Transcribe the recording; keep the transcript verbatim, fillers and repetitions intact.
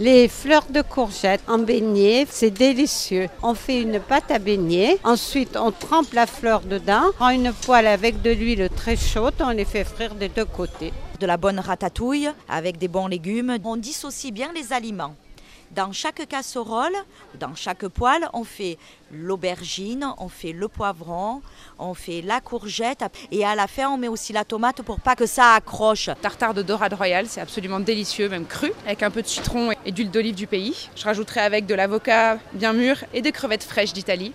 Les fleurs de courgette en beignet, c'est délicieux. On fait une pâte à beignet, ensuite on trempe la fleur dedans, on prend une poêle avec de l'huile très chaude, on les fait frire des deux côtés. De la bonne ratatouille avec des bons légumes. On dissocie bien les aliments. Dans chaque casserole, dans chaque poêle, on fait l'aubergine, on fait le poivron, on fait la courgette et à la fin on met aussi la tomate pour pas que ça accroche. Tartare de dorade royale, c'est absolument délicieux, même cru, avec un peu de citron et d'huile d'olive du pays. Je rajouterai avec de l'avocat bien mûr et des crevettes fraîches d'Italie.